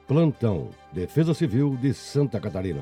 Plantão Defesa Civil de Santa Catarina.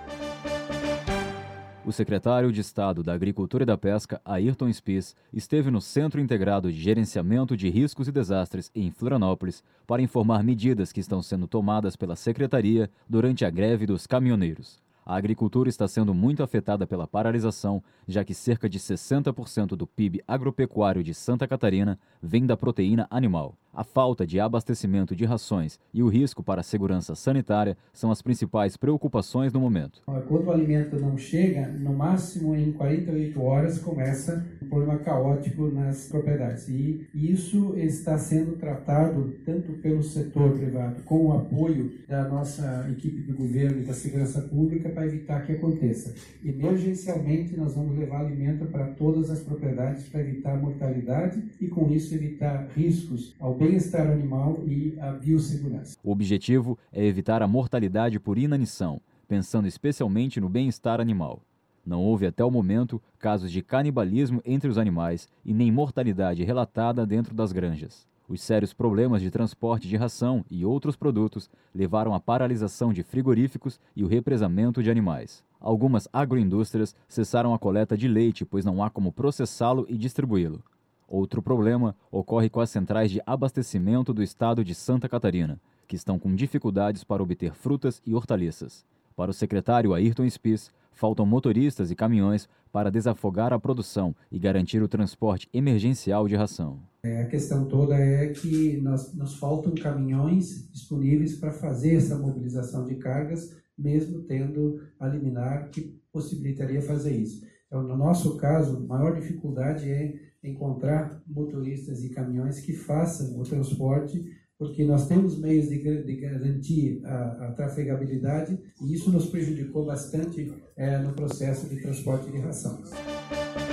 O secretário de Estado da Agricultura e da Pesca, Ayrton Spis, esteve no Centro Integrado de Gerenciamento de Riscos e Desastres, em Florianópolis, para informar medidas que estão sendo tomadas pela Secretaria durante a greve dos caminhoneiros. A agricultura está sendo muito afetada pela paralisação, já que cerca de 60% do PIB agropecuário de Santa Catarina vem da proteína animal. A falta de abastecimento de rações e o risco para a segurança sanitária são as principais preocupações no momento. Quando o alimento não chega, no máximo em 48 horas começa um problema caótico nas propriedades. E isso está sendo tratado tanto pelo setor privado, com o apoio da nossa equipe do governo e da segurança pública, para evitar que aconteça. Emergencialmente, nós vamos levar alimento para todas as propriedades para evitar mortalidade e, com isso, evitar riscos ao bem-estar animal e à biossegurança. O objetivo é evitar a mortalidade por inanição, pensando especialmente no bem-estar animal. Não houve até o momento casos de canibalismo entre os animais e nem mortalidade relatada dentro das granjas. Os sérios problemas de transporte de ração e outros produtos levaram à paralisação de frigoríficos e o represamento de animais. Algumas agroindústrias cessaram a coleta de leite, pois não há como processá-lo e distribuí-lo. Outro problema ocorre com as centrais de abastecimento do estado de Santa Catarina, que estão com dificuldades para obter frutas e hortaliças. Para o secretário Ayrton Spis, faltam motoristas e caminhões para desafogar a produção e garantir o transporte emergencial de ração. A questão toda é que nos faltam caminhões disponíveis para fazer essa mobilização de cargas, mesmo tendo a liminar que possibilitaria fazer isso. Então, no nosso caso, a maior dificuldade é encontrar motoristas e caminhões que façam o transporte, porque nós temos meios de garantir a trafegabilidade e isso nos prejudicou bastante no processo de transporte de ração.